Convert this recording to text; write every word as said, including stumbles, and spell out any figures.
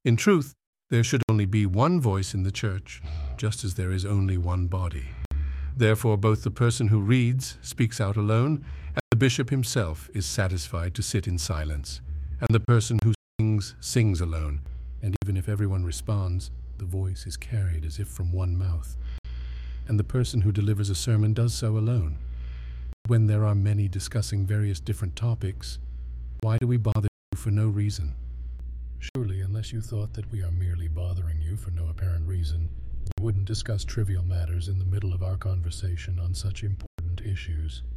In truth, there should only be one voice in the church, just as there is only one body. Therefore, both the person who reads speaks out alone, and the bishop himself is satisfied to sit in silence, and the person who sings sings alone, and even if everyone responds, the voice is carried as if from one mouth. And the person who delivers a sermon does so alone. When there are many discussing various different topics, why do we bother you for no reason? Surely, unless you thought that we are merely bothering you for no apparent reason, you wouldn't discuss trivial matters in the middle of our conversation on such important issues.